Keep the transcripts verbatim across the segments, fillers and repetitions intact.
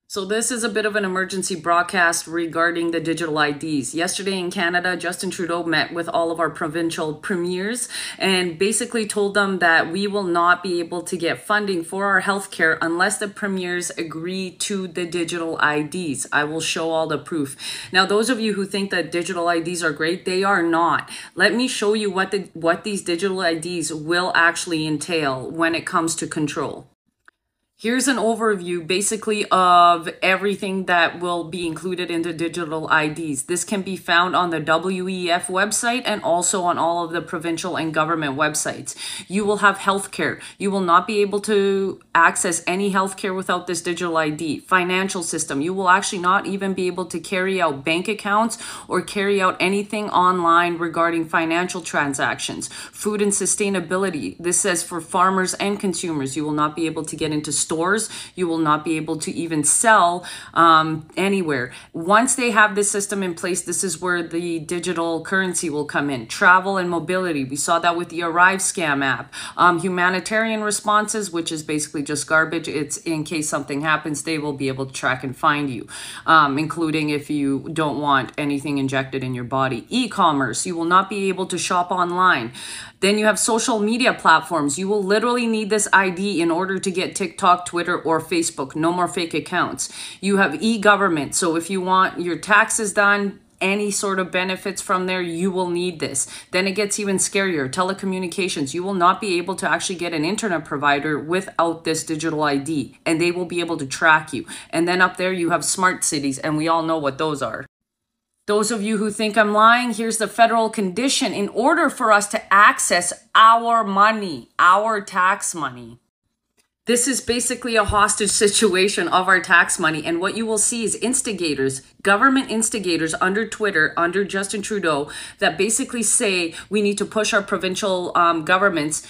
So this is a bit of an emergency broadcast regarding the digital I Ds. Yesterday in Canada, Justin Trudeau met with all of our provincial premiers and basically told them that we will not be able to get funding for our healthcare unless the premiers agree to the digital I Ds. I will show all the proof. Now, those of you who think that digital I Ds are great, they are not. Let me show you what the what these digital I Ds will actually entail when it comes to control. Here's an overview basically of everything that will be included in the digital I Ds. This can be found on the W E F website and also on all of the provincial and government websites. You will have healthcare. You will not be able to access any healthcare without this digital I D. Financial system. You will actually not even be able to carry out bank accounts or carry out anything online regarding financial transactions. Food and sustainability. This says for farmers and consumers, you will not be able to get into stores. You will not be able to even sell um, anywhere. Once they have this system in place, this is where the digital currency will come in. Travel and mobility. We saw that with the Arrive scam app. Um, humanitarian responses, which is basically just garbage. It's in case something happens, they will be able to track and find you, um, including if you don't want anything injected in your body. E-commerce. You will not be able to shop online. Then you have social media platforms. You will literally need this I D in order to get TikTok, Twitter, or Facebook. No more fake accounts. You have e-government. So if you want your taxes done, any sort of benefits from there, you will need this. Then it gets even scarier. Telecommunications. You will not be able to actually get an internet provider without this digital I D, and they will be able to track you. And then up there you have smart cities, and we all know what those are. Those of you who think I'm lying, here's the federal condition. In order for us to access our money, our tax money, this is basically a hostage situation of our tax money. And what you will see is instigators, government instigators under Twitter, under Justin Trudeau, that basically say we need to push our provincial um, governments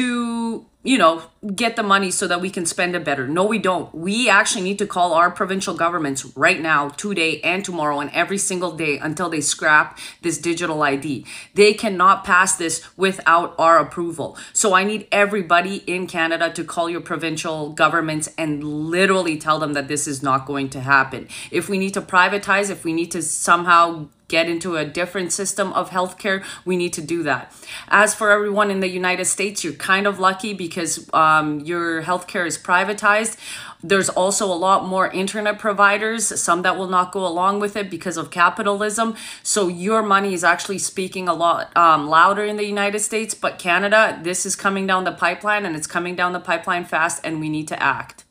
to, you know, get the money so that we can spend it better. No, we don't. We actually need to call our provincial governments right now, today and tomorrow and every single day until they scrap this digital I D. They cannot pass this without our approval. So I need everybody in Canada to call your provincial governments and literally tell them that this is not going to happen. If we need to privatize, if we need to somehow get into a different system of healthcare, we need to do that. As for everyone in the United States, you're kind of lucky because um, your healthcare is privatized. There's also a lot more internet providers, some that will not go along with it because of capitalism. So your money is actually speaking a lot um, louder in the United States. But Canada, this is coming down the pipeline, and it's coming down the pipeline fast, and we need to act.